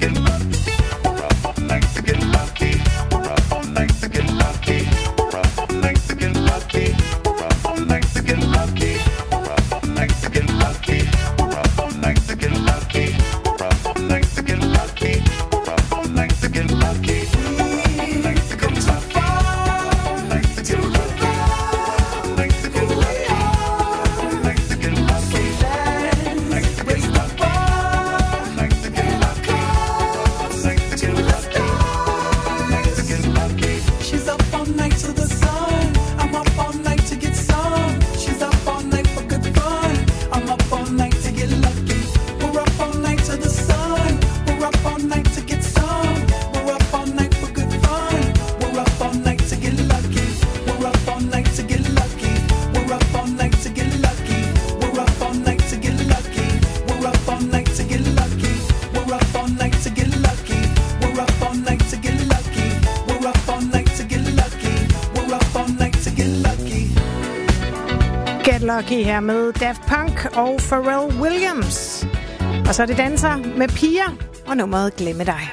Lucky her med Daft Punk og Pharrell Williams. Og så er det danser med Pia og nummeret Glemme dig.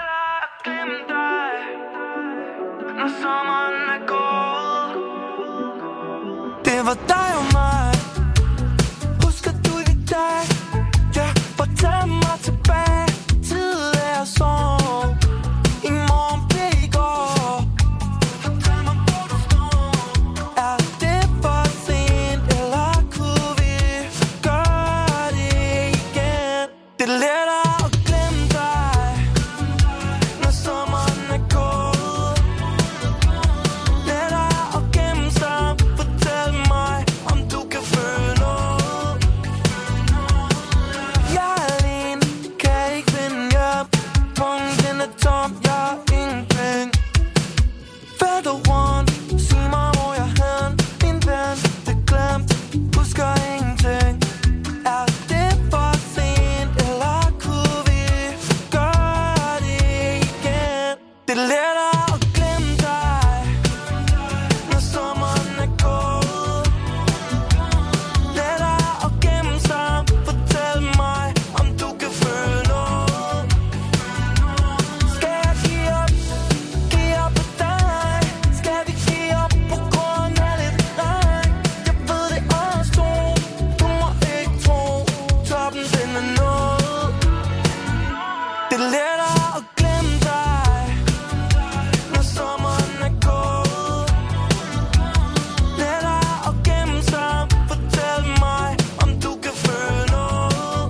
Det var dig og mig. Husker du i dag? Ja, fortæl mig tilbage. Tid er sov. I morgen bliver i går. Fortæl mig hvor du står. Er det for sent, eller kunne vi gøre det igen? Det er lettere at glemme dig, når sommeren er gået. Lettere at gemme sig. Fortæl mig, om du kan føle noget. Jeg er alene, kan ikke finde hjem. Pungen er tom, jeg har ingenting. Fed rundt, sig mig hvor jeg hen. Min ven, det glemt, husker ingenting. Er det for sent, eller kunne vi gøre det igen? Det er lettere at glemme dig, når sommeren er gået. Lettere at gemme sig. Fortæl mig, om du kan føle noget. Skal jeg give op på dig? Skal vi give op på grund af lidt regn? Jeg ved det også to, du må ikke tro. Toppen den er nået. Det er lettere at glemme dig, når sommeren er gået. Lettere at gemme sig. Fortæl mig, om du kan føle noget.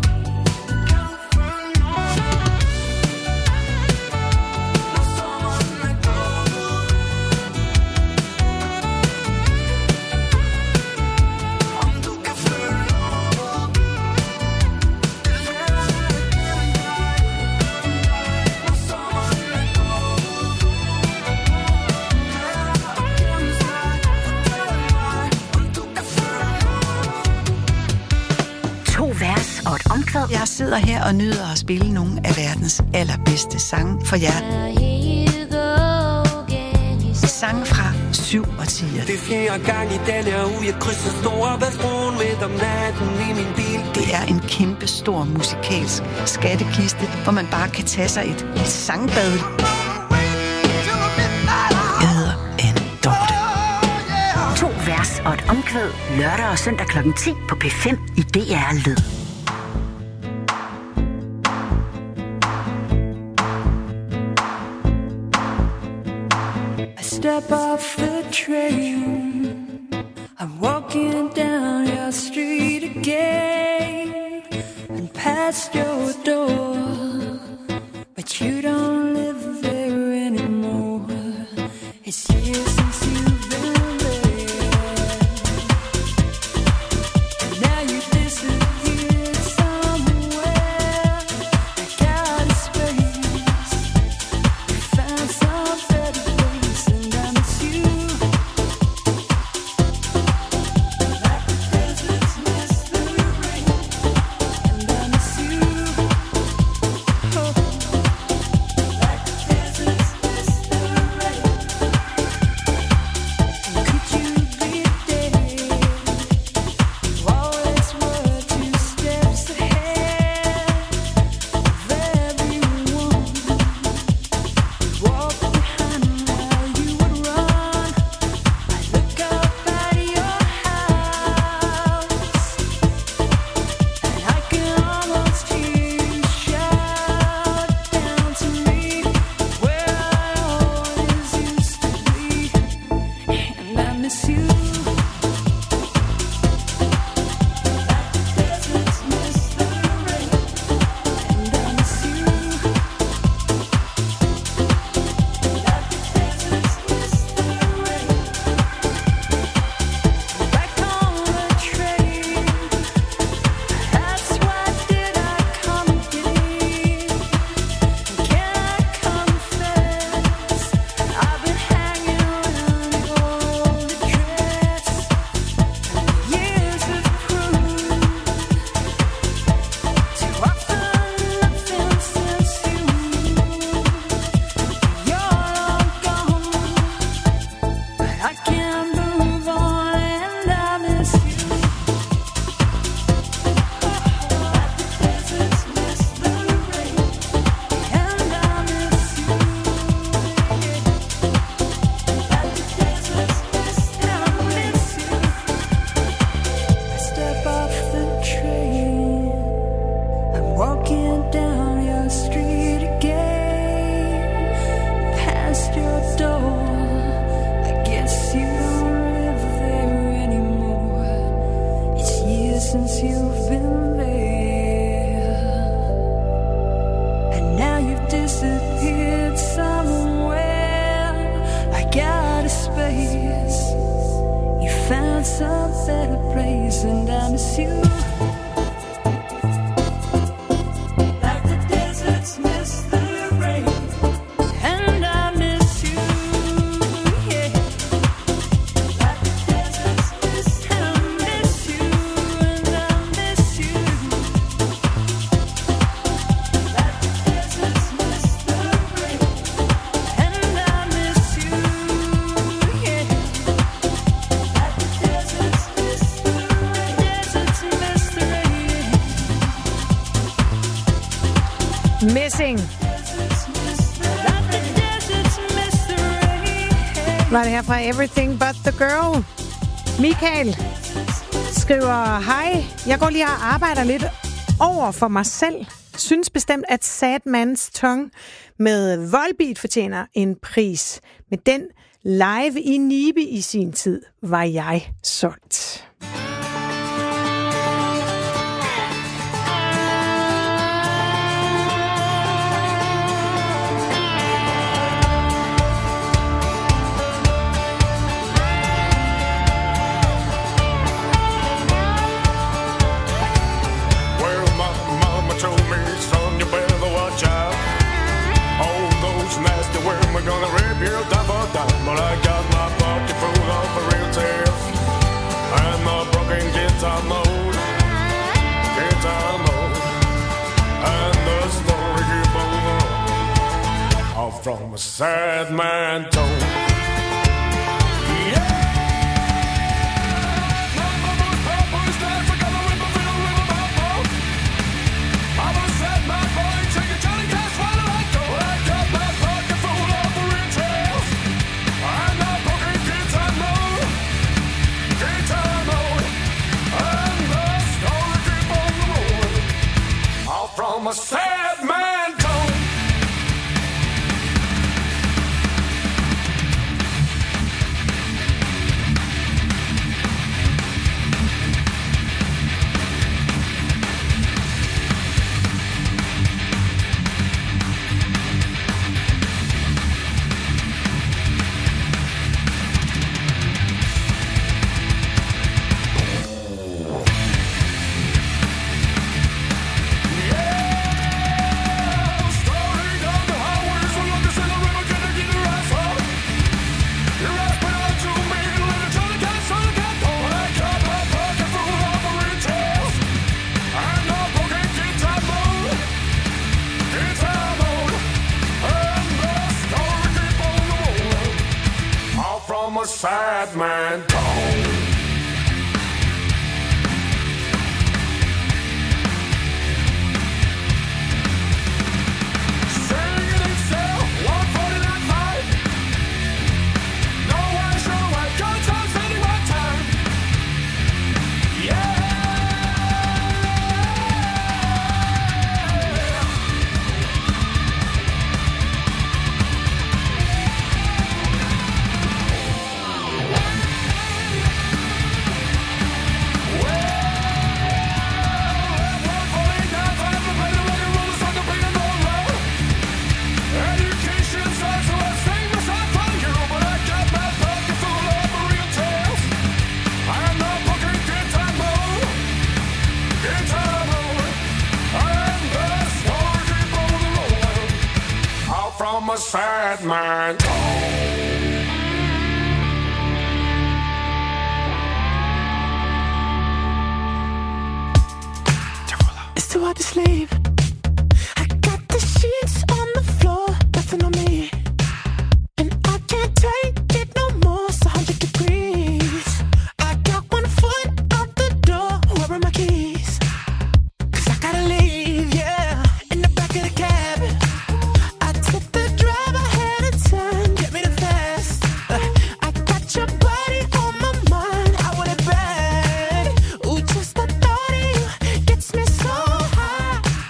Når sommeren er gået. Om du kan føle noget. Det er lettere at glemme dig, når sommeren er gået. To vers og et omkvæd. Jeg sidder her og nyder at spille nogle af verdens allerbedste sange for jer. Sange fra 7 årtier. Det er fjerde gang i denne uge, jeg krydser Storebæltsbroen midt om natten i min bil. Det er en kæmpe stor musikalsk skattekiste, hvor man bare kan tage sig et sangbad. Jeg hedder Anne Dorte. To vers og et omkvæd. Lørdag og søndag kl. 10 på P5 i DR Lyd. I step off the train. I'm walking down your street again and past your door, but you don't live there anymore. It's years since you've been there, and now you disappeared somewhere. Like out of space, you found some better place, and I miss you. Like the deserts miss the rain, and I miss you. Oh. disappeared somewhere like out of space. You found some better place, and I miss you. Like the deserts miss the rain, and I miss you, yeah. Like the deserts miss the rain, I miss you, and I miss you. Like the deserts miss the rain, and I miss you, yeah. Like the deserts miss the rain, deserts miss the rain. Missing. Var det her fra Everything But The Girl. Michael skriver, hej, jeg går lige og arbejder lidt over for mig selv. Synes bestemt, at Sad Man's Tongue med Volbeat fortjener en pris. Med den live i Nibe i sin tid var jeg solgt. Well, my mama told me, son, you better watch out. All those nasty women are gonna rip you down for down. But I got my pocket full of real tales and my broken guitar mode, and the story keep on going. All from a sad man told. I'm a sad man told. I'm a sad man told. Singing himself, 149.5. No one sure what guns I'm spending my time. Yeah. I'm a sad man. It's too hard to sleep. I got the sheets on the floor, nothing on me. And I can't take it no more, it's 100 degrees. I got one foot out the door, where are my keys? 'Cause I gotta leave, yeah, in the back of the cab. I took the drive ahead of time, get me the fast. I got your body on my mind, I want it bad. Ooh, just the thought of you gets me so high.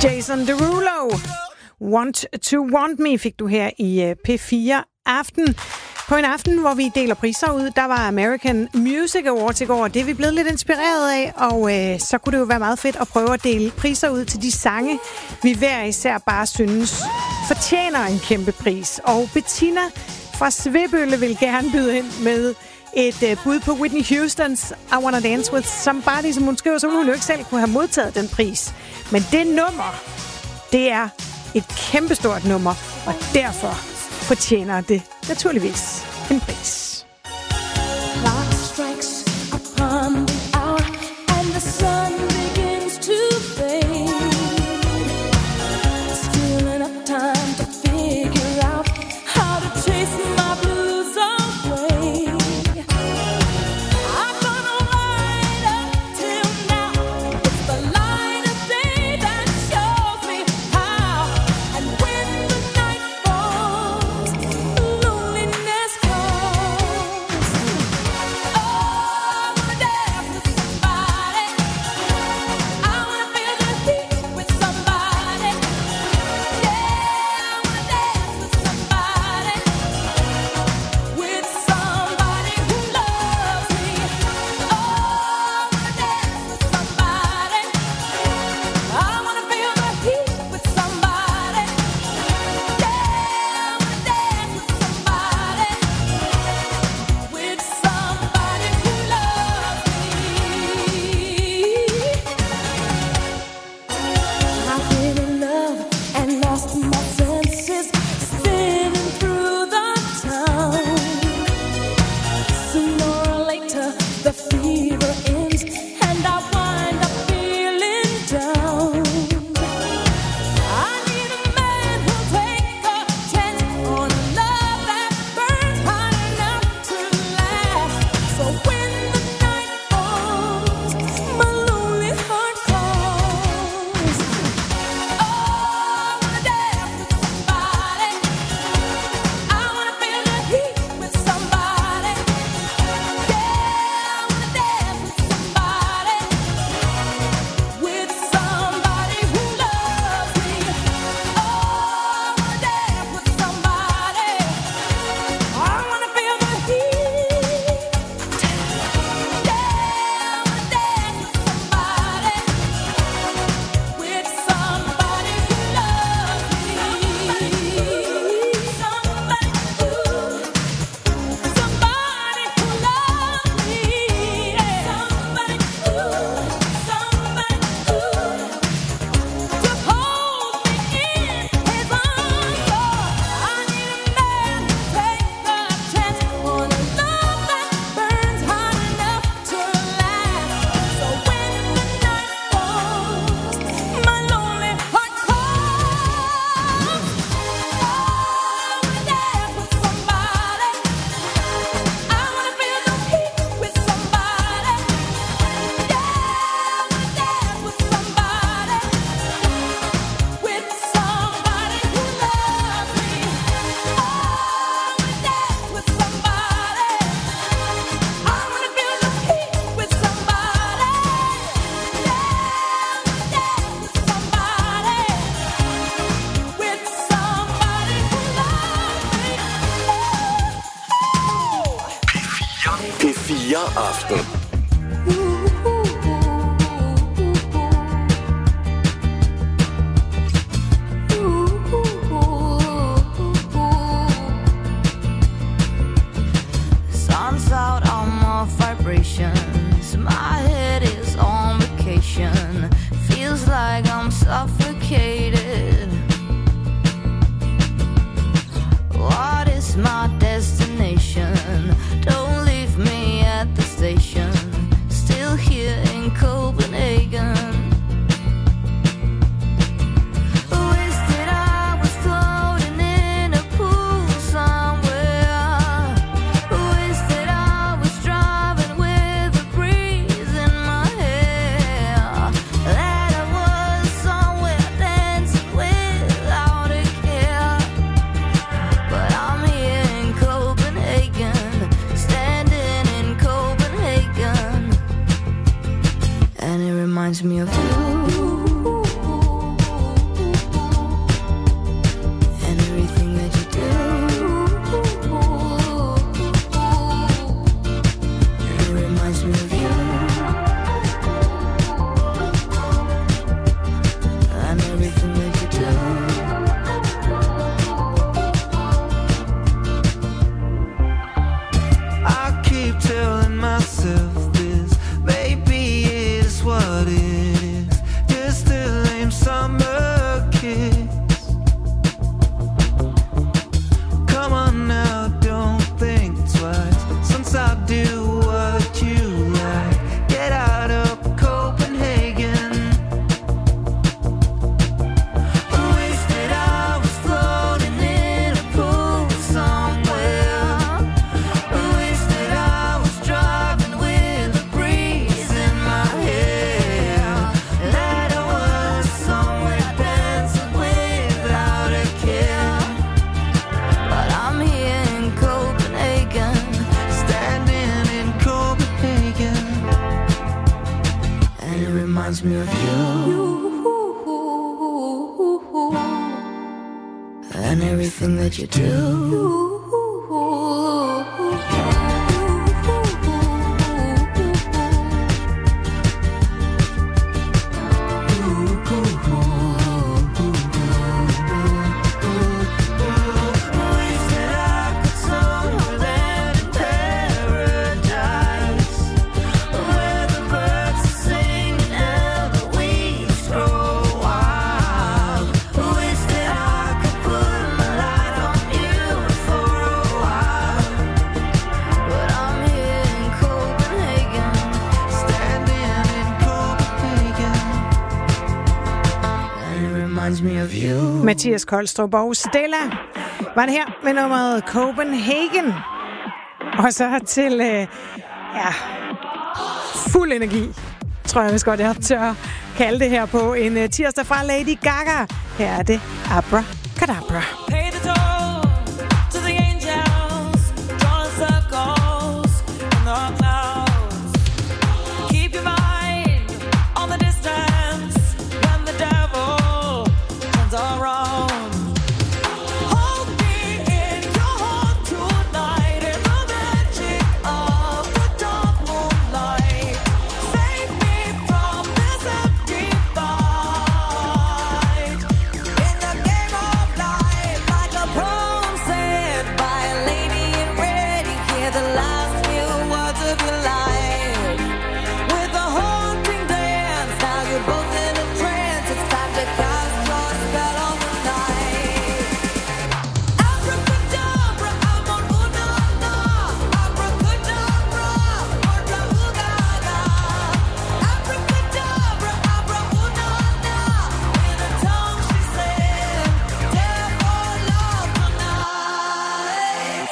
Jason Derulo. Want to Want Me fik du her i P4 Aften. På en aften, hvor vi deler priser ud, der var American Music Awards i går, og det er vi blevet lidt inspireret af, og så kunne det jo være meget fedt at prøve at dele priser ud til de sange, vi hver især bare synes fortjener en kæmpe pris. Og Bettina fra Svebølle vil gerne byde ind med et bud på Whitney Houstons I Wanna Dance With Somebody, som hun skriver, så hun jo ikke selv kunne have modtaget den pris. Men det nummer, det er et kæmpestort nummer, og derfor fortjener det naturligvis en pris. Clock strikes upon the hour and the sun begins to fade. Still enough time to figure out how to chase my blues away. I'm gonna ride up till now. It's the light of day that shows me how. And when the night falls, loneliness comes. Oh, I wanna dance with somebody. I wanna feel the heat with somebody. Yeah, I wanna dance with somebody. With somebody who loves me. Oh, I wanna dance with somebody. I wanna feel the heat with somebody. Yeah, I wanna dance with somebody. With somebody who loves me. I've been in love and lost my senses, spinning through the town. Sooner or later, the fever ends, and I wind up feeling down. I need a man who'll take a chance on a love that burns hot enough to last. So when the night falls, my lonely heart calls. Oh, I wanna dance with somebody. I wanna feel the heat with somebody. Yeah, I wanna dance with somebody. With somebody who loves me. Oh, I wanna dance with somebody. I wanna feel the heat. Yeah, I wanna dance with somebody. With somebody who loves me. Somebody who loves me. Somebody who to hold me in his arms. Oh, I need a man to take a chance on a love that burns hot enough to last. So when the night falls, my lonely heart calls. Oh, I wanna dance with somebody. I wanna feel the heat with somebody. Yeah, I wanna dance with somebody. With somebody who loves me. Oh, I wanna dance with somebody. I wanna feel the heat with somebody. Yeah, I wanna dance with somebody. With somebody who loves me. P4 Aften. Sun's out, I'm off vibrations. My head is on vacation. Feels like I'm suffocated. What is my destination? Don't leave me at the station. Still here in Copenhagen. Wasted, I was floating in a pool somewhere. Wasted, I was driving with a breeze in my hair. That I was somewhere dancing without a care. But I'm here in Copenhagen, standing in Copenhagen, and it reminds me of you. and it reminds me of you and everything that you do. Mathias Kolstrup og Stella var det her med nummeret Copenhagen. Og så til fuld energi, tror jeg vist godt, jeg tør kalde det her på en tirsdag fra Lady Gaga. Her er det Abracadabra. Pay the toll to the angels, drawing circles in the clouds. Keep your mind on the distance when the devil turns around. Hold me in your heart tonight in the magic of the dark moonlight. Save me from this empty fight. In the game of life, like a poem said by a lady in red, you hear the last few words of your life. With a haunting dance, now you're both in a trance. It's time to cast your spell on the night. Abracadabra, I'm on una-na. Abracadabra, orta-ooga-ga. Abracadabra, abra-una-na. In a tongue she said, devil love tonight.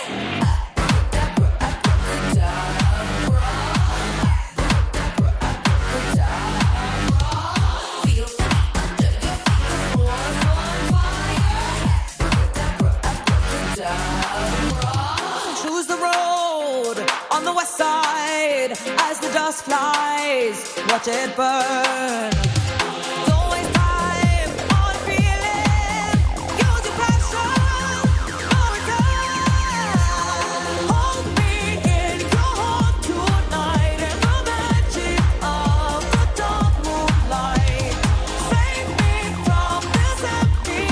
Choose the road on the west side as the dust flies. Watch it burn. Don't waste time on feeling. Use your passion for return. Hold me in your heart tonight in the magic of the dark moonlight. Save me from this empty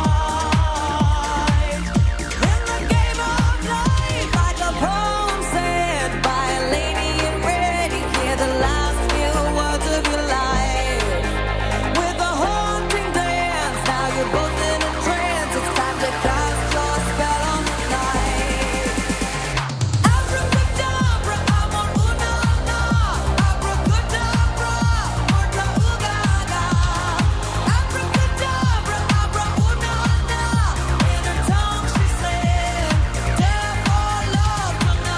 fight. In the game of life, like a poem said by a lady in red, you hear the last few words of your life. With a haunting dance, now you're both in a trance. It's time to cast your spell on the night. Abracadabra, I'm on una-na. Abracadabra, orta-ooga-ga. Abracadabra, abra-una-na. In her tongue she said, devil love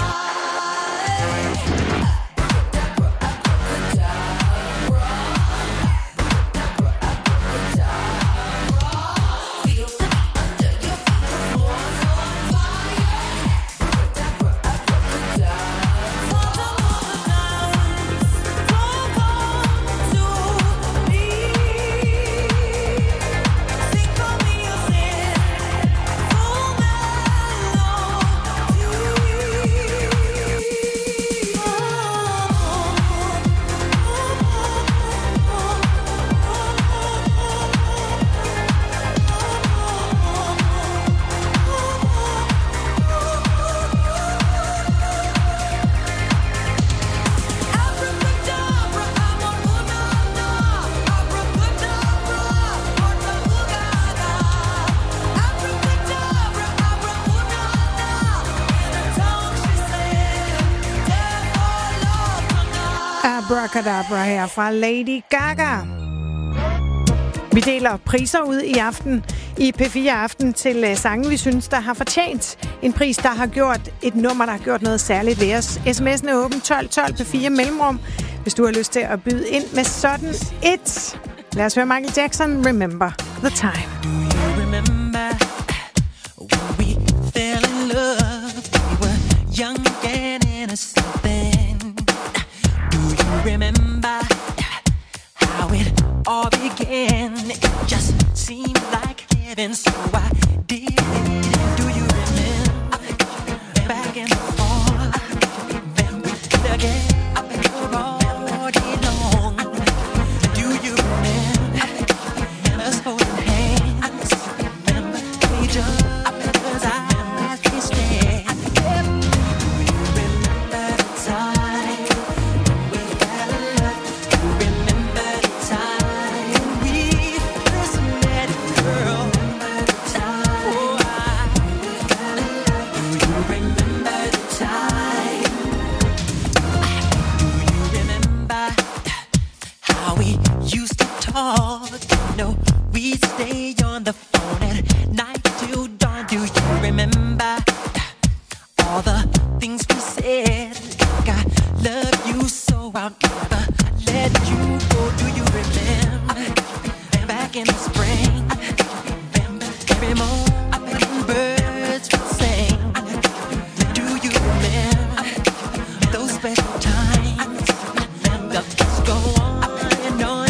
Abracadabra her fra Lady Gaga. Vi deler priser ud i aften i P4 Aften til sange, vi synes, der har fortjent en pris, der har gjort et nummer, der har gjort noget særligt ved os. SMS'en er åben 1212 P4 mellemrum, hvis du har lyst til at byde ind med sådan et. Lad os høre Michael Jackson, Remember the Time. Do you remember when we fell in love? We were young and innocent then. Do you remember said, and so I did. Do you remember back in the fall when we did again all day long? Do you remember us holding hands? Remember each other's eyes kissing? Do you remember the time we fell in love? Do you remember the time we first met, girl? No, we stay on the phone at night till dawn. Do you remember all the things we said? Like I love you so I'll never let you go. Do you remember back in the spring? Remember every morning birds would sing. Do you remember those special times? The things go on and on.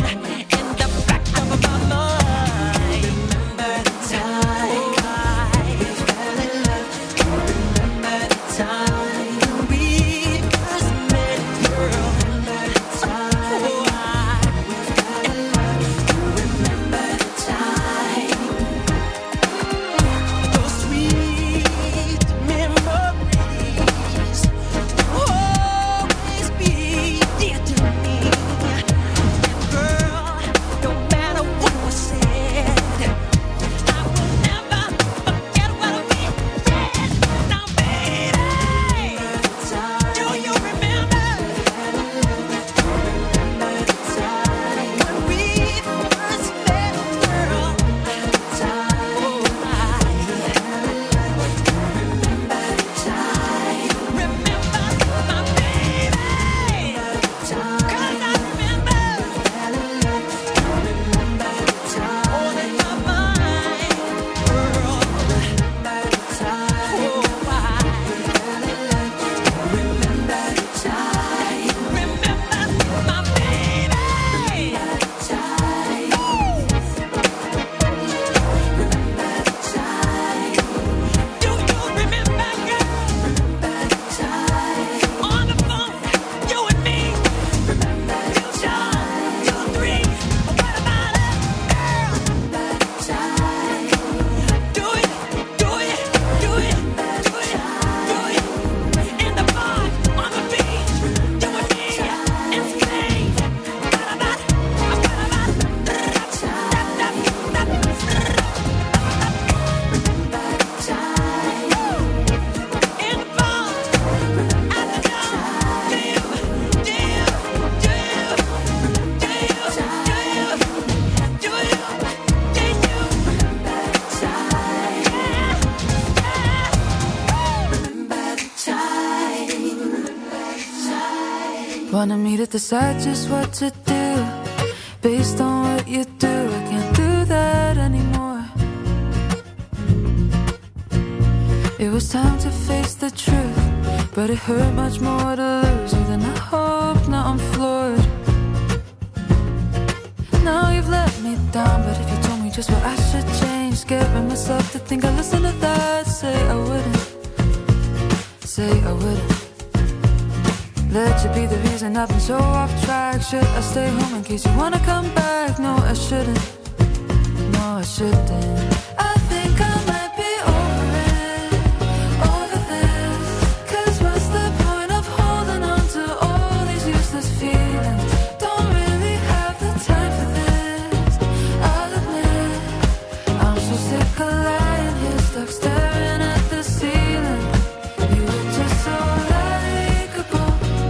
Wanted me to decide just what to do based on what you do. I can't do that anymore. It was time to face the truth, but it hurt much more to lose you than I hoped. Now I'm floored. Now you've let me down, but if you told me just what I should change, scaring myself to think I'd listen to that. Say I wouldn't. Say I wouldn't. Let you be the reason I've been so off track. Should I stay home in case you wanna come back? No, I shouldn't. No, I shouldn't. I think I might be over it, over this. 'Cause what's the point of holding on to all these useless feelings? Don't really have the time for this, I'll admit. I'm so sick of lying here, stuck staring at the ceiling. You were just so likeable.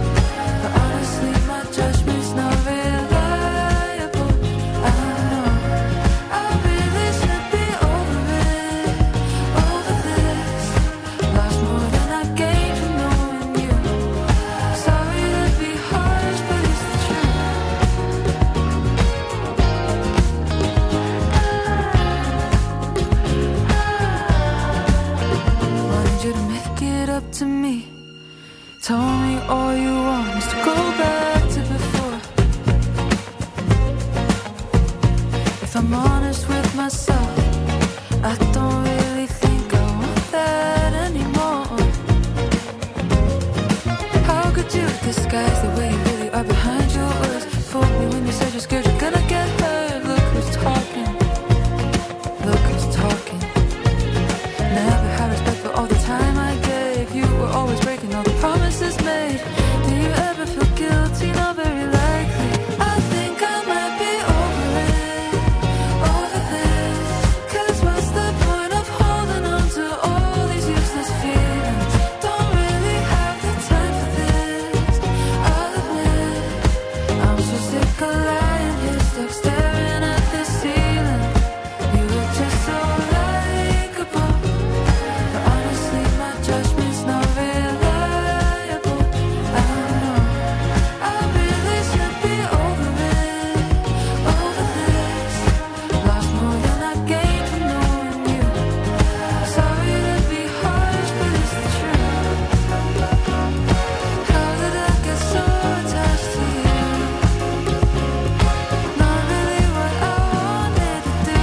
Judgment's not reliable. I know I really should be over it, over this. Lost more than I gained from knowing you. Sorry to be harsh, but it's the truth. Wanted you to make it up to me. Told me all you want is to go back to before. If I'm honest with myself, I don't really think I want that anymore. How could you disguise the way you really are behind your words? Fool me when you said you're scared you're gonna get hurt. Look who's talking. Look who's talking. Never had respect for all the time I gave. You were always breaking all the promises made. Do you ever feel guilty? Not very likely. I think I might be over it, over this. 'Cause what's the point of holding on to all these useless feelings? Don't really have the time for this, I'll admit. I'm so sick of lying here, stuck staring at the ceiling. You were just so likable, but honestly my judgment's not reliable. I know I really should be over it, over this. Lost more than I gained from knowing you. Sorry to be harsh, but it's the truth. How did I get so attached to you? Not really what I wanted to do.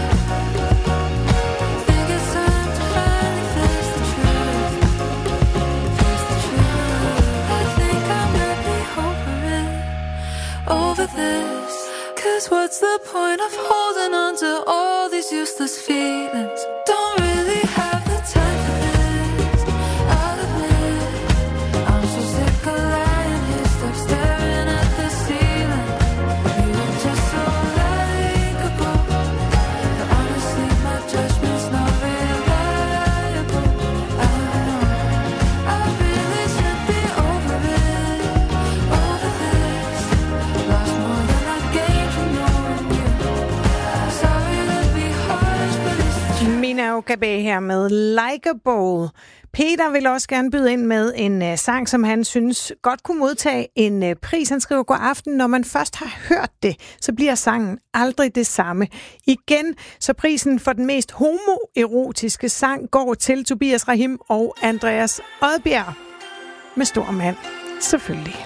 Think it's time to finally face the truth. Face the truth. I think I might be over it, over this. 'Cause what's the point of holding on to all these useless feelings? Don't really have the time for this, I'll admit. I'm so sick of lying here, stuck staring at the ceiling. You were just so likable, but honestly my judgment's not reliable. I know I really should be over it, over this. Lost more than I gained from knowing you. Sorry to be harsh, but it's the truth. Mina Okabe her med Likeable. Peter vil også gerne byde ind med en sang, som han synes godt kunne modtage en pris. Han skriver, god aften. Når man først har hørt det, så bliver sangen aldrig det samme. Igen, så prisen for den mest homoerotiske sang går til Tobias Rahim og Andreas Odbjerg. Med stor mand, selvfølgelig.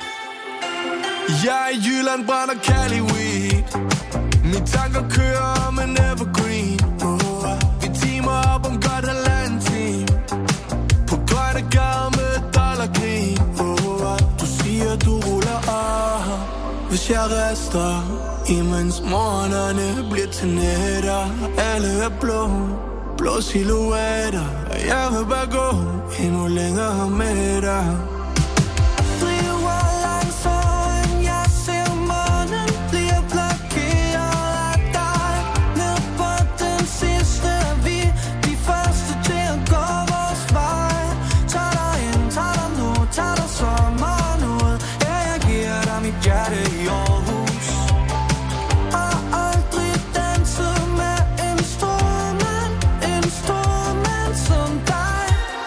Jeg i Jylland brænder Cali weed. Mine tanker kører om en evergreen. Vi teamer op om godt halvanden time. På grønne gader med dollarkrig. Du siger du ruller af, hvis jeg rester. Imens morgenerne bliver til nætter. Alle er blå, blå silhuetter. Og jeg vil bare gå endnu længere med dig. Driver langsomt, jeg ser månen bliver blokeret af dig. Ned på den sidste er vi de første til at gå vores vej. Tag dig ind, tag dig nu, tag dig sommeren ud. Ja, jeg giver dig mit hjerte i Aarhus. Og aldrig danset med en stor mand som dig.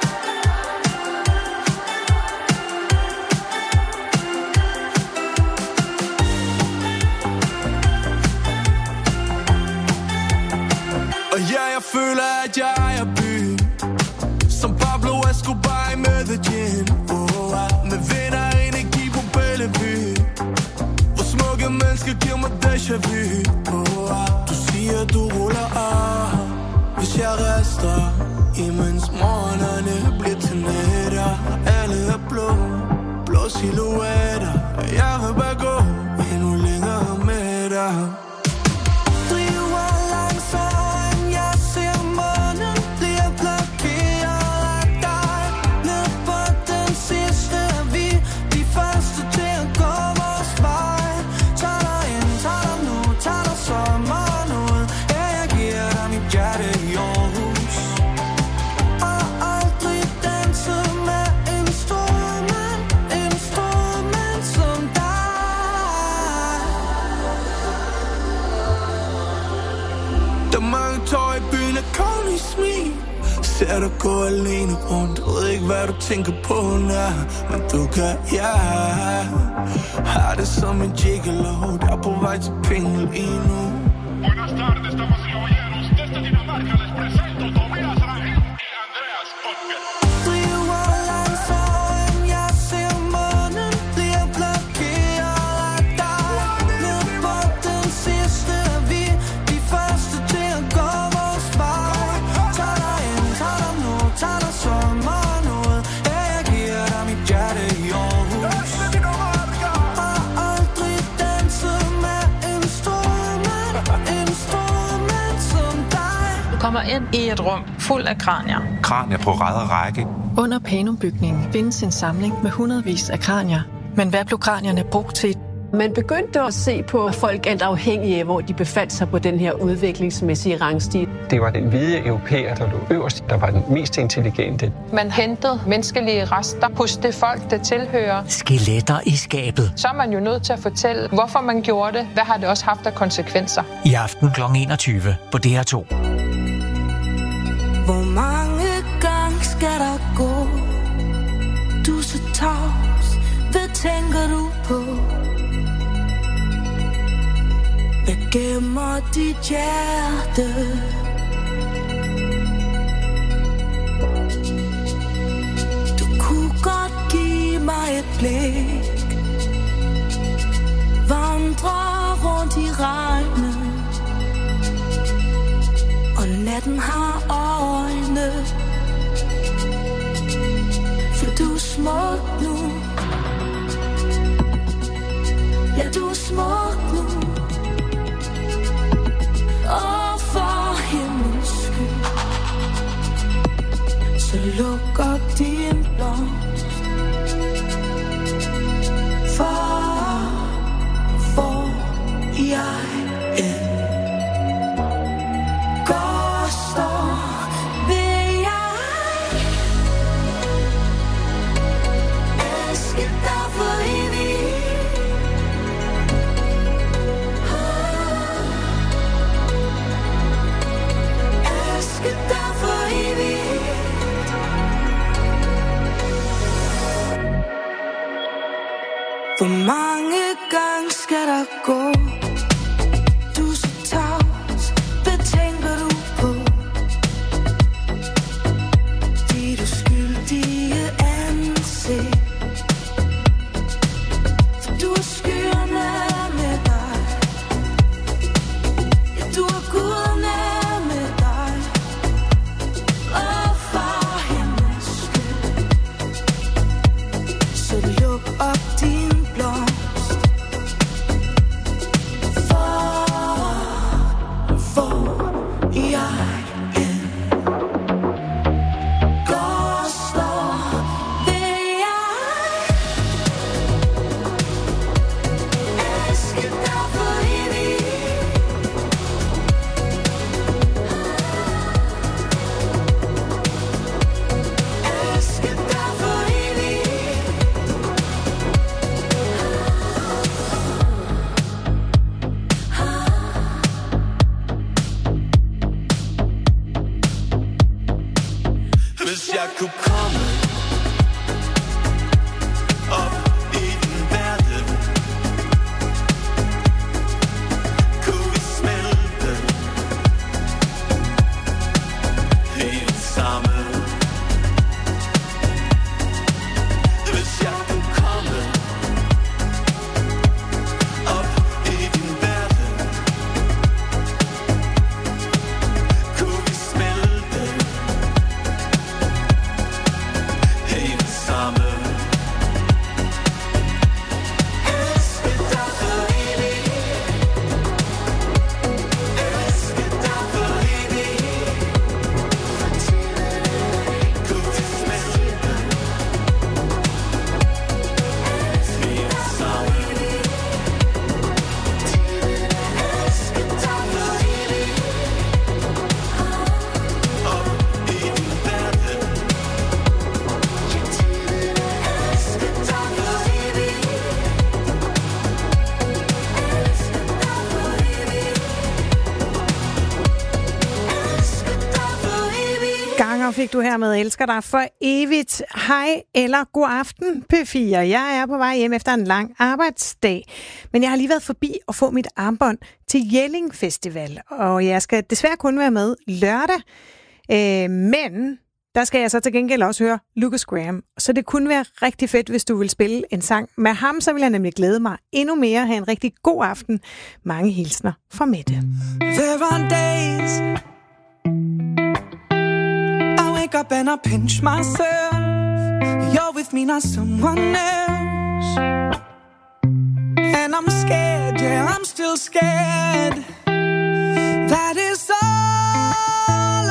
Og ja, jeg føler, at jeg ejer byen. Som Pablo Escobar i Medellin. Med vinder og energi på Bellevue. Hvor smukke mennesker giver mig déjà vu. Du siger, du ruller af, hvis jeg rester. Imens morgenerne bliver til nætter. Alle er blå, blå silhuetter. Og jeg vil bare gå endnu længere med dig. Driver langsomt, jeg ser månen bliver blokeret af dig. Ned på den sidste er vi de første til at gå vores vej. Tag dig ind, tag dig nu, tag dig sommeren ud. Ja, jeg giver dig mit hjerte i Aarhus. Og aldrig danset med en stor mand som dig. Der er mange tår i byen af kongens smil. Ser dig gå alene rundt. Ved ikke hvad du tænker på nær. Men du kan, ja. Har det som en gigolo. Der er på vej til penge lige nu. Buenas tardes, damas y caballeros. Desde Dinamarca les presento Tobias Rahim y Andreas Odbjerg. Driver langsomt, jeg ser månen bliver blokeret af dig. Ned på den sidste er vi de første til at gå vores vej. kommer ind i et rum fuld af kranier. Kranier på rad og række. Under Panum-bygningen findes en samling med hundredvis af kranier. Men hvad blev kranierne brugt til? Man begyndte at se på folk alt afhængige af, hvor de befandt sig på den her udviklingsmæssige rangstige. Det var den hvide europæer, der lå øverst, der var den mest intelligente. Man hentede menneskelige rester hos det folk, der tilhører. Skeletter i skabet. Så er man jo nødt til at fortælle, hvorfor man gjorde det. Hvad har det også haft af konsekvenser? I aften kl. 21 på DR2. Hvor mange gange skal der gå? Du er så tavs, hvad tænker du på? Hvad gemmer dit hjerte? Du kunne godt give mig et blik. Vandre rundt i regnen, og natten har øjne. For du er smuk nu. Ja, du er smuk nu. Og for himlens skyld, så luk op din blomst. For hvor jeg går, står, vil jeg elske dig for evigt. Hvor mange gange skal der gå? Du er så tavs, hvad tænker du på? Dit uskyldige ansigt. For du er skyerne med dig. Ja, du er guderne med dig. Og for himlens skyld, så luk op din blomst. For hvor jeg går, står, vil jeg elske dig for evigt. Elske dig for evigt. Hvis jeg kunne komme op i den verden, kunne vi smelte helt sammen. Hvis jeg kunne komme op i den verden, kunne vi smelte helt sammen. Elske dig for evigt. Elske dig for evigt. Kunne vi smelte helt sammen. Elske dig for evigt. Op i din verden. Elske dig for evigt. Elske dig for evigt. Elske dig for evigt. Ganger fik du her med elsker dig for evigt. Hej eller god aften, P4. Jeg er på vej hjem efter en lang arbejdsdag, men jeg har lige været forbi og få mit armbånd til Jelling Festival, og jeg skal desværre kun være med lørdag, men der skal jeg så til gengæld også høre Lukas Graham. Så det kunne være rigtig fedt, hvis du vil spille en sang med ham, så vil jeg nemlig glæde mig endnu mere, have en rigtig god aften. Mange hilsner fra Mette. There are days I wake up and I pinch myself. You're with me, not someone else. And I'm scared, yeah, I'm still scared. That is all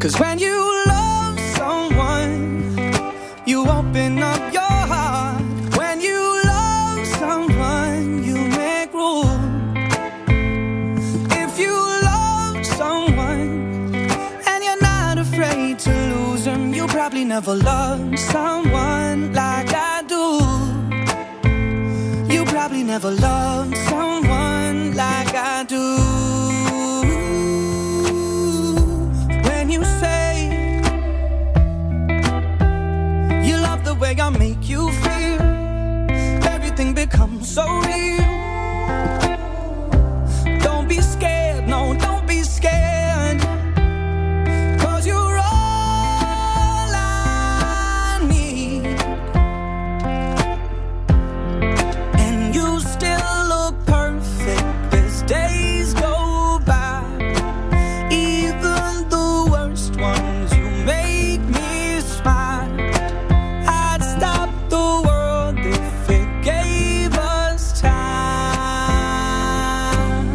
'Cause when you love someone, you open up your heart. When you love someone, you make room. If you love someone and you're not afraid to lose them, you probably never loved someone like I do. You probably never loved someone like I do. When you say you love the way I make you feel, everything becomes so real. Don't be scared, no, don't be scared, 'cause you're all I need. And you still look perfect as days go by. Even the worst ones, you make me smile. I'd stop the world if it gave us time.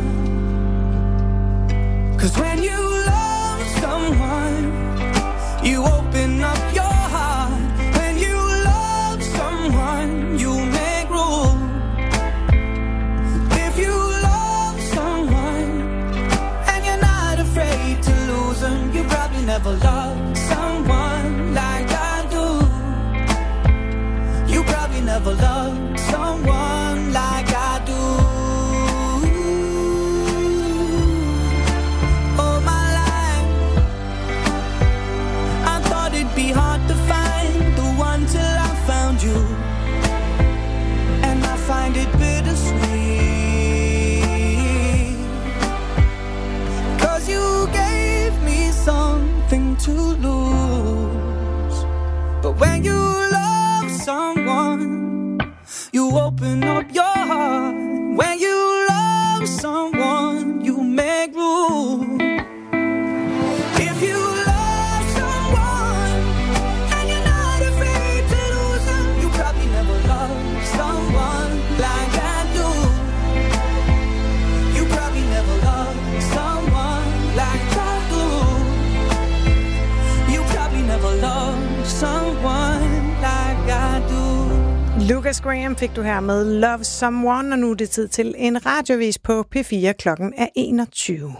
'Cause when you love someone, you open up your heart. When you love someone, you make room. If you love someone and you're not afraid to lose them, you probably never loved someone like I do. You probably never loved someone like I do. All my life, I thought it'd be hard to find the one till I found you. And I find it bittersweet, 'cause you gave me something to lose. But when you love someone, you open up your heart. When you love someone, you make room. If you love someone and you're not afraid to lose them, you probably never loved someone like I do. You probably never loved someone like I do. You probably never loved someone like I do. Lucas Graham fik du her med Love Someone, og nu er det tid til en radiovis på P4. Klokken er 21.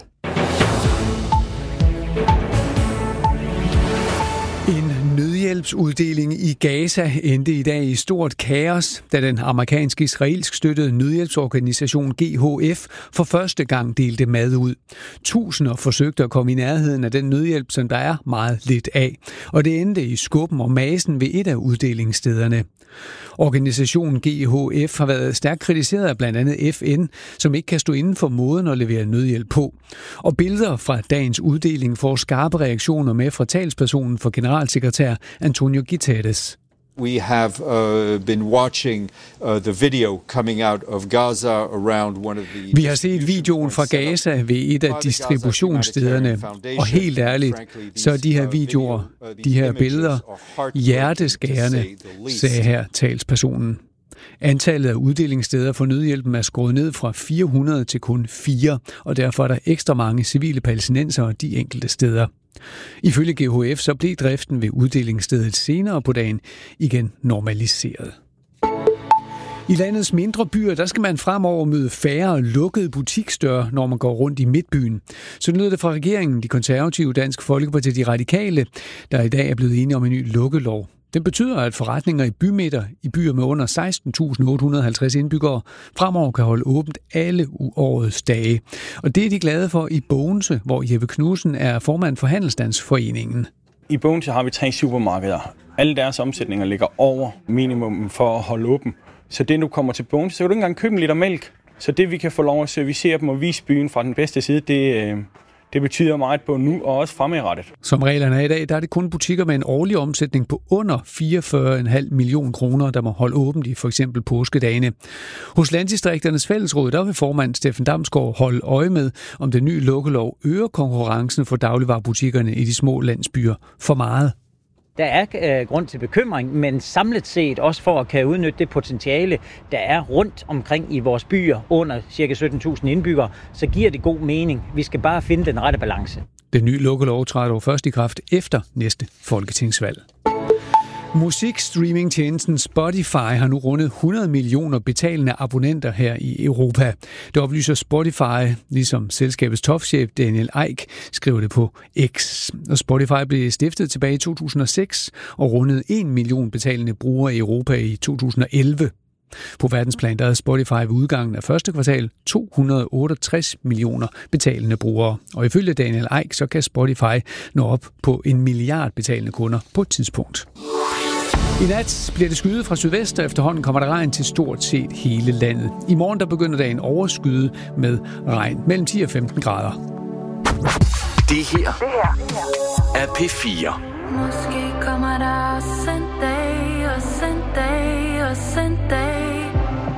En nødhjælpsuddeling i Gaza endte i dag i stort kaos, da den amerikansk-israelsk støttede nødhjælpsorganisation GHF for første gang delte mad ud. Tusinder forsøgte at komme i nærheden af den nødhjælp, som der er meget lidt af, og det endte i skubben og masen ved et af uddelingsstederne. Organisationen GHF har været stærkt kritiseret af blandt andet FN, som ikke kan stå inden for måden at levere nødhjælp på. Og billeder fra dagens uddeling får skarpe reaktioner med fra talspersonen for generalsekretær Antonio Guterres. We have been watching the video coming out of Gaza around one of the. Vi har set videoen fra Gaza ved et af distributionsstederne, og helt ærligt, så er de her videoer, de her billeder, hjerteskærende, sagde her talspersonen. Antallet af uddelingssteder for nødhjælpen er skåret ned fra 400 til kun 4, og derfor er der ekstra mange civile palæstinensere de enkelte steder. Ifølge GHF så blev driften ved uddelingsstedet senere på dagen igen normaliseret. I landets mindre byer, der skal man fremover møde færre lukkede butiksdøre, når man går rundt i midtbyen. Så lyder det fra regeringen, de konservative, Dansk Folkeparti, de radikale, der i dag er blevet enige om en ny lukkelov. Den betyder, at forretninger i bymidter i byer med under 16.850 indbyggere fremover kan holde åbent alle årets dage. Og det er de glade for i Bogense, hvor Jeppe Knudsen er formand for Handelsstandsforeningen. I Bogense har vi 3 supermarkeder. Alle deres omsætninger ligger over minimum for at holde åben. Så det nu kommer til Bogense, så kan du ikke engang købe en liter mælk. Så det vi kan få lov at servicere dem og vise byen fra den bedste side, det betyder meget på nu og også fremadrettet. Som reglerne er i dag, der er det kun butikker med en årlig omsætning på under 44,5 millioner kroner, der må holde åbent i for eksempel påskedagene. Hos Landdistrikternes Fællesråd, der vil formand Steffen Damsgaard holde øje med, om den nye lukkelov øger konkurrencen for dagligvarebutikkerne i de små landsbyer for meget. Der er grund til bekymring, men samlet set også for at kan udnytte det potentiale, der er rundt omkring i vores byer under ca. 17.000 indbyggere, så giver det god mening. Vi skal bare finde den rette balance. Den nye lukkelov træder dog først i kraft efter næste folketingsvalg. Musikstreamingtjenesten Spotify har nu rundet 100 millioner betalende abonnenter her i Europa. Det oplyser Spotify, ligesom selskabets topchef Daniel Ek skriver det på X. Og Spotify blev stiftet tilbage i 2006 og rundede 1 million betalende brugere i Europa i 2011. På verdensplan der havde Spotify ved udgangen af første kvartal 268 millioner betalende brugere. Og ifølge Daniel Ek, så kan Spotify nå op på 1 milliard betalende kunder på et tidspunkt. I nat bliver det skyet fra sydvest, og efterhånden kommer der regn til stort set hele landet. I morgen der begynder dagen overskyet med regn mellem 10 og 15 grader. Det her er P4. Måske kommer der også en dag, også en dag, også en dag.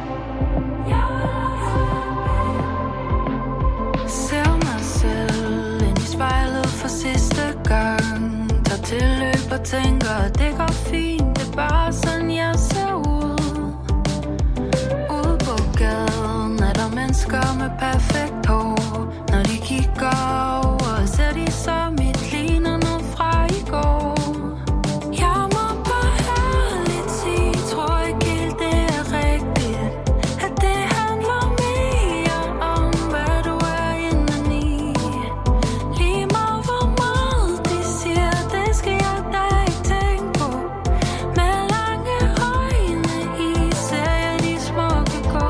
Ser mig selv ind i spejlet for sidste gang. Tager til løb og tænker, det går fint, det er bare sådan jeg ser ud. Ude på gaden er der mennesker med perfekt hår. Når de kigger over, ser de så mit ligner noget fra i går. Jeg må bare ærligt sige, tror ikke helt det er rigtigt, at det handler mere om hvad du er indeni. Lige meget hvor meget de siger, det skal jeg da ikke tænke på. Med lange øjne i ser jeg de smukke gå.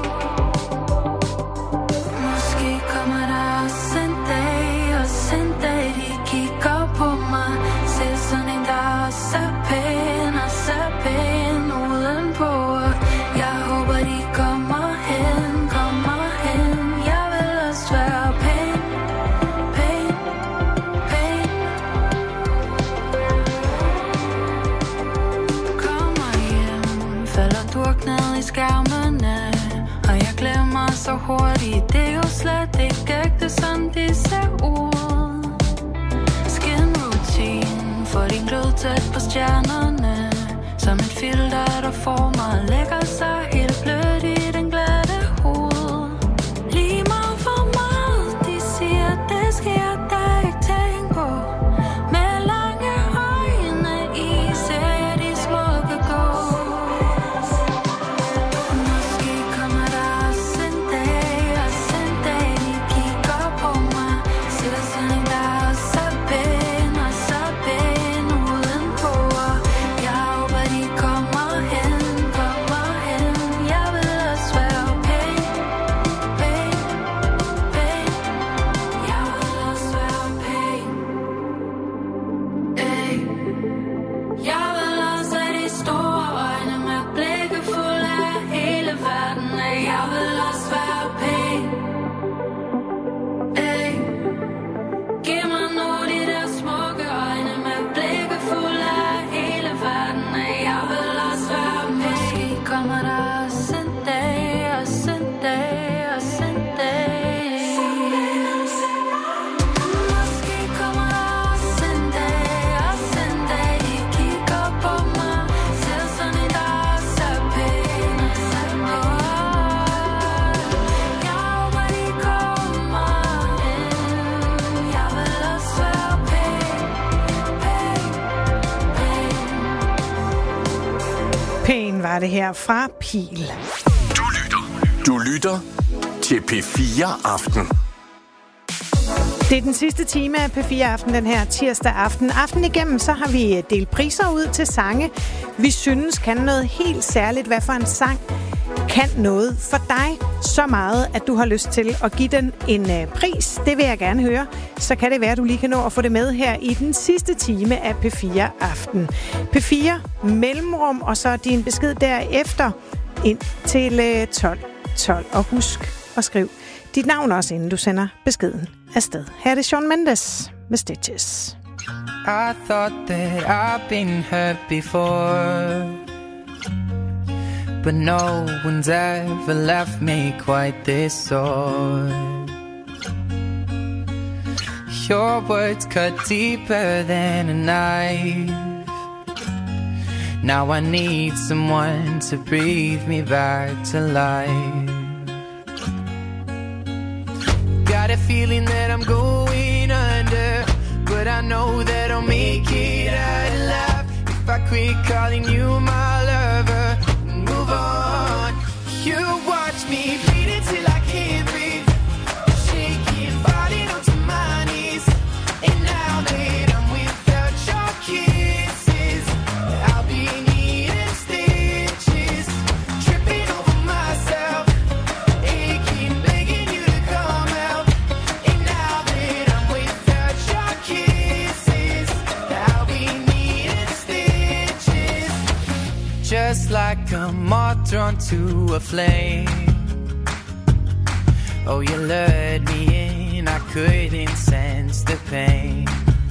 Måske kommer der også en dag, også en dag de kigger på mig. Ser sådan en der også er pæn udenpå. Jeg håber de kommer hen. Jeg vil også være pæn. Kommer hjem, falder durk ned i skærmene, og jeg glemmer så hurtigt. Det er jo slet ikke ægte, sådan det ser ud. Skinroutine, får din glød tæt på stjernerne. Som et filter, der får mig, lægger sig helt blødt i den glatte hud. Lige meget hvor meget de siger, det skal jeg da ikke tænke på. Med lange øjne i ser jeg de smukke gå. Måske kommer der også en dag de kigger på mig. Ser sådan en der også er pæn udenpå. Jeg håber de kommer hen. Jeg vil også være pæn. Jeg vil også være pæn. Jeg vil også have de store øjne med blikke fulde af hele verden. Jeg vil også være pæn. Giv mig nu de der smukke øjne med blikke fulde af hele verden. Jeg vil også være pæn. Måske kommer der også en dag, også en dag, også en dag. Måske kommer der også en dag, de kigger på mig. Ser sådan en der også er pæn. Jeg håber de kommer hen. Jeg vil også være pæn. Pæn var det her fra Pil. Du lytter til P4 Aften. Det er den sidste time af P4 Aften den her tirsdag aften. Aften igennem så har vi delt priser ud til sange, vi synes kan noget helt særligt. Hvad for en sang kan noget for dig så meget, at du har lyst til at give den en pris? Det vil jeg gerne høre. Så kan det være, at du lige kan nå at få det med her i den sidste time af P4 Aften. P4 mellemrum, og så din besked derefter ind til 12. Og husk at skrive dit navn også, inden du sender beskeden afsted. Her er det Shawn Mendes med Stitches. I thought that I've been hurt before, but no one's ever left me quite this sore. Your words cut deeper than a knife. Now I need someone to breathe me back to life. Got a feeling that I'm going under. but I know that I'll make it out alive if I quit calling you my lover and move on. You watch me bleed until I can't breathe, shaking, falling onto my knees. And now that I'm without your kisses, I'll be needing stitches, tripping over myself, aching, begging you to come out. And now that I'm without your kisses, I'll be needing stitches. Just like a moth drawn to a flame. Oh, you lured me in, I couldn't sense the pain.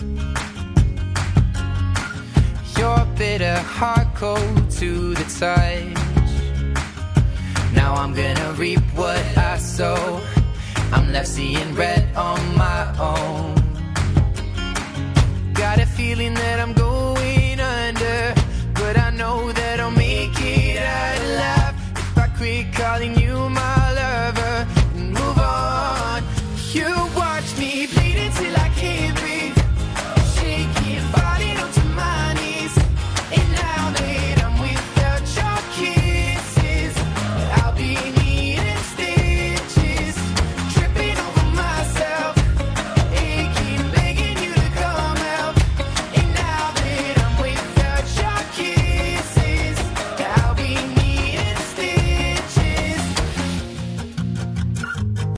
Your bitter heart cold to the touch. Now I'm gonna reap what I sow. I'm left seeing red on my own. Got a feeling that I'm going